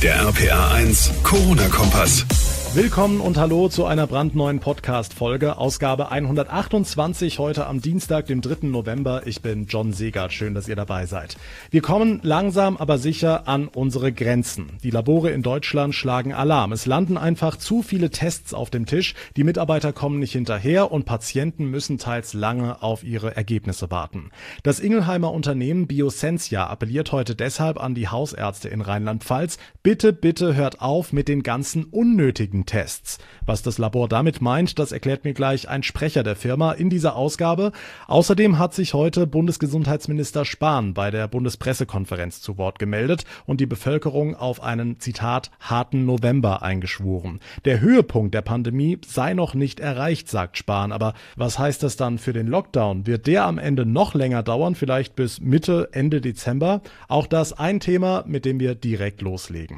Der RPA1 Corona-Kompass. Willkommen und hallo zu einer brandneuen Podcast-Folge, Ausgabe 128, heute am Dienstag, dem 3. November. Ich bin John Segert, schön, dass ihr dabei seid. Wir kommen langsam, aber sicher an unsere Grenzen. Die Labore in Deutschland schlagen Alarm. Es landen einfach zu viele Tests auf dem Tisch, die Mitarbeiter kommen nicht hinterher und Patienten müssen teils lange auf ihre Ergebnisse warten. Das Ingelheimer Unternehmen Bioscientia appelliert heute deshalb an die Hausärzte in Rheinland-Pfalz, bitte hört auf mit den ganzen unnötigen Tests. Was das Labor damit meint, das erklärt mir gleich ein Sprecher der Firma in dieser Ausgabe. Außerdem hat sich heute Bundesgesundheitsminister Spahn bei der Bundespressekonferenz zu Wort gemeldet und die Bevölkerung auf einen, Zitat, harten November eingeschworen. Der Höhepunkt der Pandemie sei noch nicht erreicht, sagt Spahn. Aber was heißt das dann für den Lockdown? Wird der am Ende noch länger dauern, vielleicht bis Mitte, Ende Dezember? Auch das ein Thema, mit dem wir direkt loslegen.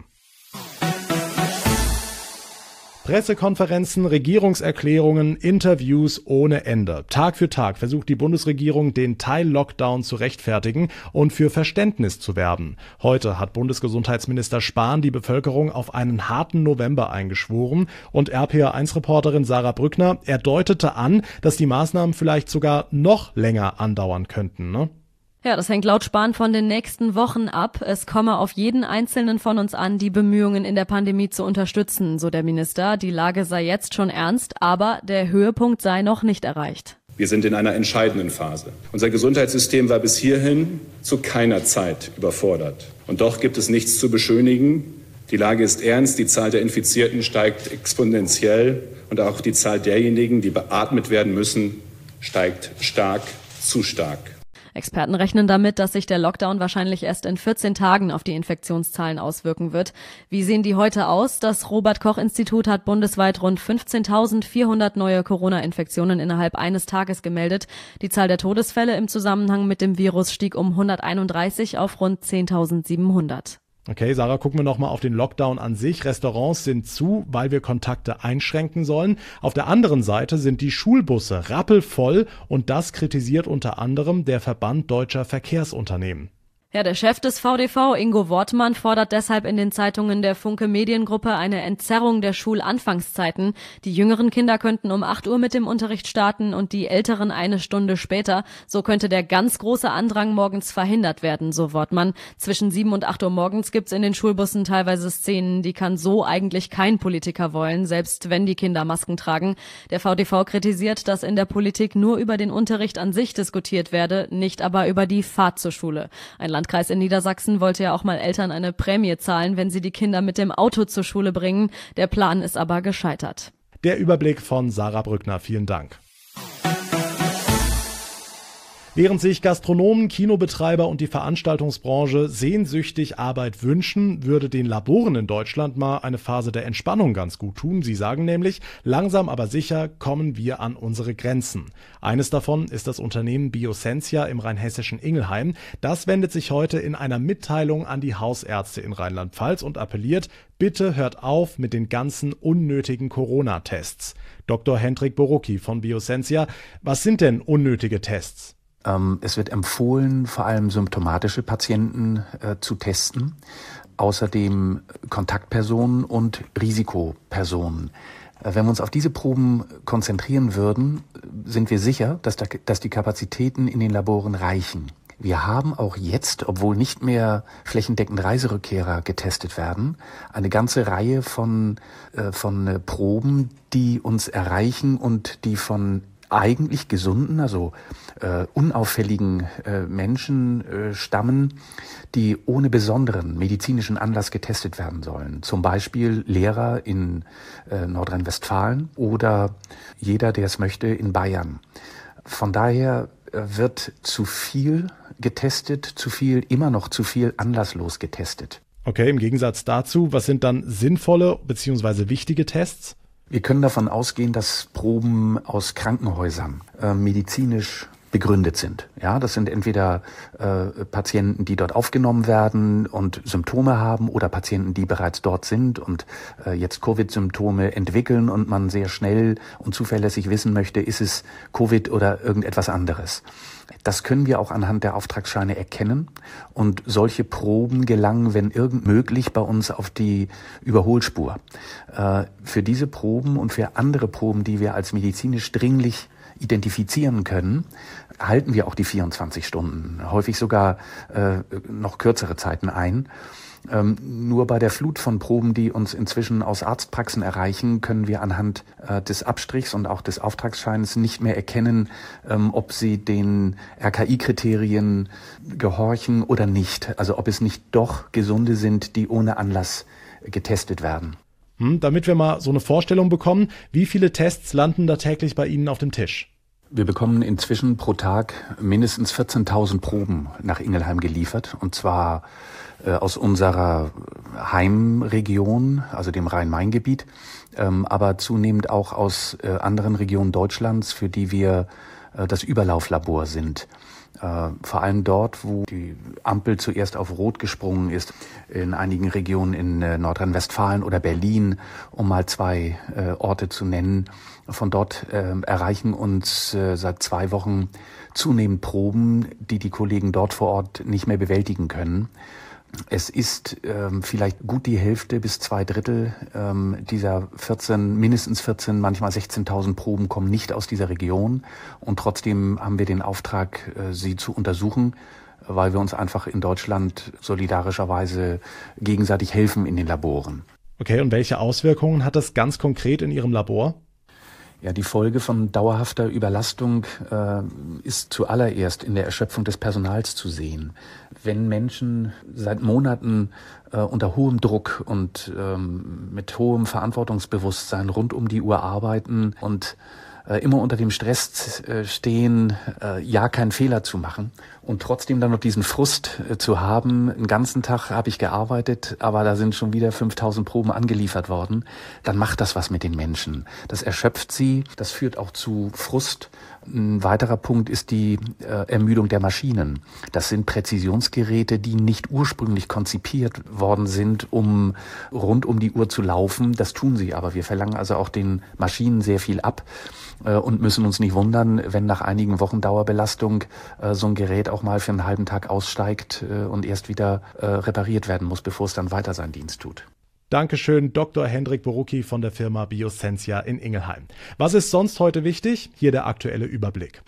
Pressekonferenzen, Regierungserklärungen, Interviews ohne Ende. Tag für Tag versucht die Bundesregierung, den Teil-Lockdown zu rechtfertigen und für Verständnis zu werben. Heute hat Bundesgesundheitsminister Spahn die Bevölkerung auf einen harten November eingeschworen und RPA1-Reporterin Sarah Brückner, er deutete an, dass die Maßnahmen vielleicht sogar noch länger andauern könnten, ne? Ja, das hängt laut Spahn von den nächsten Wochen ab. Es komme auf jeden Einzelnen von uns an, die Bemühungen in der Pandemie zu unterstützen, so der Minister. Die Lage sei jetzt schon ernst, aber der Höhepunkt sei noch nicht erreicht. Wir sind in einer entscheidenden Phase. Unser Gesundheitssystem war bis hierhin zu keiner Zeit überfordert. Und doch gibt es nichts zu beschönigen. Die Lage ist ernst, die Zahl der Infizierten steigt exponentiell und auch die Zahl derjenigen, die beatmet werden müssen, steigt stark, zu stark. Experten rechnen damit, dass sich der Lockdown wahrscheinlich erst in 14 Tagen auf die Infektionszahlen auswirken wird. Wie sehen die heute aus? Das Robert-Koch-Institut hat bundesweit rund 15.400 neue Corona-Infektionen innerhalb eines Tages gemeldet. Die Zahl der Todesfälle im Zusammenhang mit dem Virus stieg um 131 auf rund 10.700. Okay, Sarah, gucken wir nochmal auf den Lockdown an sich. Restaurants sind zu, weil wir Kontakte einschränken sollen. Auf der anderen Seite sind die Schulbusse rappelvoll und das kritisiert unter anderem der Verband Deutscher Verkehrsunternehmen. Ja, der Chef des VDV, Ingo Wortmann, fordert deshalb in den Zeitungen der Funke Mediengruppe eine Entzerrung der Schulanfangszeiten. Die jüngeren Kinder könnten um 8 Uhr mit dem Unterricht starten und die älteren eine Stunde später. So könnte der ganz große Andrang morgens verhindert werden, so Wortmann. Zwischen 7 und 8 Uhr morgens gibt's in den Schulbussen teilweise Szenen, die kann so eigentlich kein Politiker wollen, selbst wenn die Kinder Masken tragen. Der VDV kritisiert, dass in der Politik nur über den Unterricht an sich diskutiert werde, nicht aber über die Fahrt zur Schule. Ein Landkreis in Niedersachsen wollte ja auch mal Eltern eine Prämie zahlen, wenn sie die Kinder mit dem Auto zur Schule bringen. Der Plan ist aber gescheitert. Der Überblick von Sarah Brückner. Vielen Dank. Während sich Gastronomen, Kinobetreiber und die Veranstaltungsbranche sehnsüchtig Arbeit wünschen, würde den Laboren in Deutschland mal eine Phase der Entspannung ganz gut tun. Sie sagen nämlich, langsam aber sicher kommen wir an unsere Grenzen. Eines davon ist das Unternehmen Bioscientia im rheinhessischen Ingelheim. Das wendet sich heute in einer Mitteilung an die Hausärzte in Rheinland-Pfalz und appelliert, bitte hört auf mit den ganzen unnötigen Corona-Tests. Dr. Hendrik Borucki von Bioscientia, was sind denn unnötige Tests? Es wird empfohlen, vor allem symptomatische Patienten zu testen, außerdem Kontaktpersonen und Risikopersonen. Wenn wir uns auf diese Proben konzentrieren würden, sind wir sicher, dass die Kapazitäten in den Laboren reichen. Wir haben auch jetzt, obwohl nicht mehr flächendeckend Reiserückkehrer getestet werden, eine ganze Reihe von Proben, die uns erreichen und die von eigentlich gesunden, also unauffälligen Menschen stammen, die ohne besonderen medizinischen Anlass getestet werden sollen. Zum Beispiel Lehrer in Nordrhein-Westfalen oder jeder, der es möchte, in Bayern. Von daher wird zu viel getestet, immer noch zu viel anlasslos getestet. Okay, im Gegensatz dazu, was sind dann sinnvolle bzw. wichtige Tests? Wir können davon ausgehen, dass Proben aus Krankenhäusern medizinisch begründet sind. Ja, das sind entweder Patienten, die dort aufgenommen werden und Symptome haben, oder Patienten, die bereits dort sind und jetzt Covid-Symptome entwickeln und man sehr schnell und zuverlässig wissen möchte, ist es Covid oder irgendetwas anderes. Das können wir auch anhand der Auftragsscheine erkennen, und solche Proben gelangen, wenn irgend möglich, bei uns auf die Überholspur. Für diese Proben und für andere Proben, die wir als medizinisch dringlich identifizieren können, halten wir auch die 24 Stunden, häufig sogar noch kürzere Zeiten ein. Nur bei der Flut von Proben, die uns inzwischen aus Arztpraxen erreichen, können wir anhand des Abstrichs und auch des Auftragsscheins nicht mehr erkennen, ob sie den RKI-Kriterien gehorchen oder nicht. Also ob es nicht doch Gesunde sind, die ohne Anlass getestet werden. Damit wir mal so eine Vorstellung bekommen, wie viele Tests landen da täglich bei Ihnen auf dem Tisch? Wir bekommen inzwischen pro Tag mindestens 14.000 Proben nach Ingelheim geliefert, und zwar aus unserer Heimregion, also dem Rhein-Main-Gebiet, aber zunehmend auch aus anderen Regionen Deutschlands, für die wir das Überlauflabor sind. Vor allem dort, wo die Ampel zuerst auf Rot gesprungen ist, in einigen Regionen in Nordrhein-Westfalen oder Berlin, um mal 2 Orte zu nennen. Von dort erreichen uns seit 2 Wochen zunehmend Proben, die die Kollegen dort vor Ort nicht mehr bewältigen können. Es ist vielleicht gut die Hälfte bis 2/3 dieser mindestens 14, manchmal 16.000 Proben kommen nicht aus dieser Region, und trotzdem haben wir den Auftrag, sie zu untersuchen, weil wir uns einfach in Deutschland solidarischerweise gegenseitig helfen in den Laboren. Okay, und welche Auswirkungen hat das ganz konkret in Ihrem Labor? Ja, die Folge von dauerhafter Überlastung ist zuallererst in der Erschöpfung des Personals zu sehen. Wenn Menschen seit Monaten unter hohem Druck und mit hohem Verantwortungsbewusstsein rund um die Uhr arbeiten und immer unter dem Stress stehen, ja keinen Fehler zu machen und trotzdem dann noch diesen Frust zu haben, den ganzen Tag habe ich gearbeitet, aber da sind schon wieder 5.000 Proben angeliefert worden, dann macht das was mit den Menschen. Das erschöpft sie, das führt auch zu Frust. Ein weiterer Punkt ist die Ermüdung der Maschinen. Das sind Präzisionsgeräte, die nicht ursprünglich konzipiert worden sind, um rund um die Uhr zu laufen. Das tun sie aber. Wir verlangen also auch den Maschinen sehr viel ab und müssen uns nicht wundern, wenn nach einigen Wochen Dauerbelastung so ein Gerät auch mal für einen halben Tag aussteigt und erst wieder repariert werden muss, bevor es dann weiter seinen Dienst tut. Dankeschön, Dr. Hendrik Borucki von der Firma Bioscientia in Ingelheim. Was ist sonst heute wichtig? Hier der aktuelle Überblick.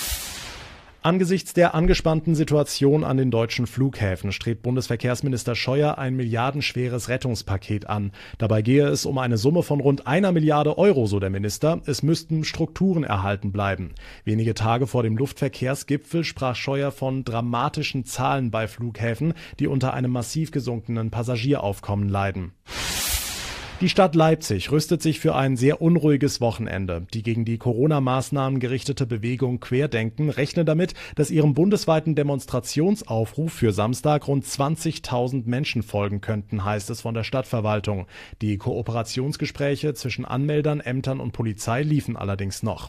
Angesichts der angespannten Situation an den deutschen Flughäfen strebt Bundesverkehrsminister Scheuer ein milliardenschweres Rettungspaket an. Dabei gehe es um eine Summe von rund 1 Milliarde Euro, so der Minister. Es müssten Strukturen erhalten bleiben. Wenige Tage vor dem Luftverkehrsgipfel sprach Scheuer von dramatischen Zahlen bei Flughäfen, die unter einem massiv gesunkenen Passagieraufkommen leiden. Die Stadt Leipzig rüstet sich für ein sehr unruhiges Wochenende. Die gegen die Corona-Maßnahmen gerichtete Bewegung Querdenken rechnet damit, dass ihrem bundesweiten Demonstrationsaufruf für Samstag rund 20.000 Menschen folgen könnten, heißt es von der Stadtverwaltung. Die Kooperationsgespräche zwischen Anmeldern, Ämtern und Polizei liefen allerdings noch.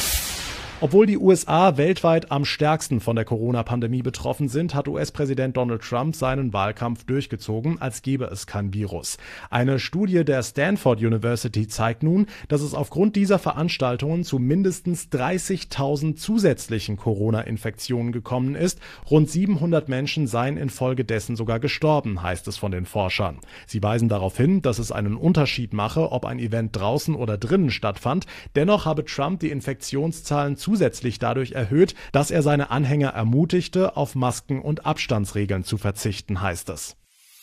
Obwohl die USA weltweit am stärksten von der Corona-Pandemie betroffen sind, hat US-Präsident Donald Trump seinen Wahlkampf durchgezogen, als gäbe es kein Virus. Eine Studie der Stanford University zeigt nun, dass es aufgrund dieser Veranstaltungen zu mindestens 30.000 zusätzlichen Corona-Infektionen gekommen ist. Rund 700 Menschen seien infolgedessen sogar gestorben, heißt es von den Forschern. Sie weisen darauf hin, dass es einen Unterschied mache, ob ein Event draußen oder drinnen stattfand. Dennoch habe Trump die Infektionszahlen zusätzlich dadurch erhöht, dass er seine Anhänger ermutigte, auf Masken und Abstandsregeln zu verzichten, heißt es.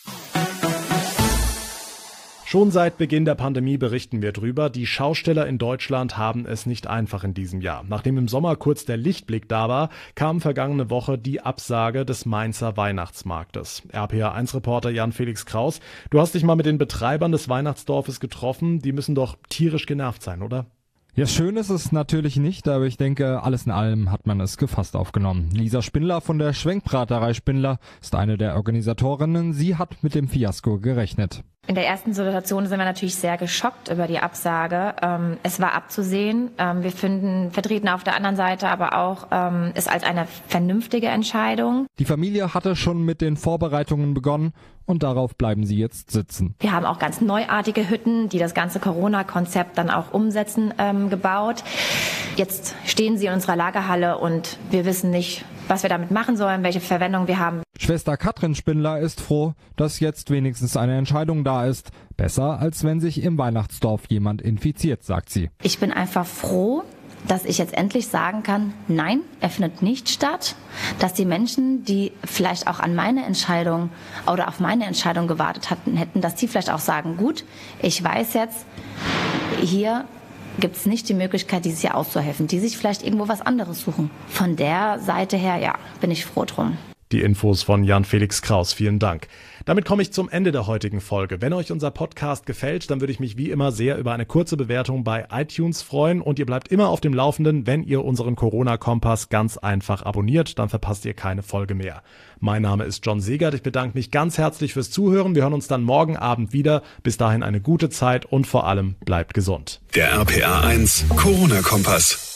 Schon seit Beginn der Pandemie berichten wir drüber. Die Schausteller in Deutschland haben es nicht einfach in diesem Jahr. Nachdem im Sommer kurz der Lichtblick da war, kam vergangene Woche die Absage des Mainzer Weihnachtsmarktes. RPA1-Reporter Jan-Felix Kraus, du hast dich mal mit den Betreibern des Weihnachtsdorfes getroffen. Die müssen doch tierisch genervt sein, oder? Ja, schön ist es natürlich nicht, aber ich denke, alles in allem hat man es gefasst aufgenommen. Lisa Spindler von der Schwenkbraterei Spindler ist eine der Organisatorinnen. Sie hat mit dem Fiasko gerechnet. In der ersten Situation sind wir natürlich sehr geschockt über die Absage. Es war abzusehen. Wir vertreten auf der anderen Seite aber auch es als eine vernünftige Entscheidung. Die Familie hatte schon mit den Vorbereitungen begonnen und darauf bleiben sie jetzt sitzen. Wir haben auch ganz neuartige Hütten, die das ganze Corona-Konzept dann auch umsetzen, gebaut. Jetzt stehen sie in unserer Lagerhalle und wir wissen nicht, was wir damit machen sollen, welche Verwendung wir haben. Schwester Katrin Spindler ist froh, dass jetzt wenigstens eine Entscheidung da ist. Besser, als wenn sich im Weihnachtsdorf jemand infiziert, sagt sie. Ich bin einfach froh, dass ich jetzt endlich sagen kann, nein, er findet nicht statt. Dass die Menschen, die vielleicht auch an meine Entscheidung oder auf meine Entscheidung gewartet hätten, dass die vielleicht auch sagen, gut, ich weiß jetzt, hier gibt es nicht die Möglichkeit, dieses Jahr auszuhelfen, die sich vielleicht irgendwo was anderes suchen. Von der Seite her, ja, bin ich froh drum. Die Infos von Jan-Felix Kraus. Vielen Dank. Damit komme ich zum Ende der heutigen Folge. Wenn euch unser Podcast gefällt, dann würde ich mich wie immer sehr über eine kurze Bewertung bei iTunes freuen. Und ihr bleibt immer auf dem Laufenden, wenn ihr unseren Corona-Kompass ganz einfach abonniert. Dann verpasst ihr keine Folge mehr. Mein Name ist John Segert. Ich bedanke mich ganz herzlich fürs Zuhören. Wir hören uns dann morgen Abend wieder. Bis dahin eine gute Zeit und vor allem bleibt gesund. Der RPA 1 Corona-Kompass.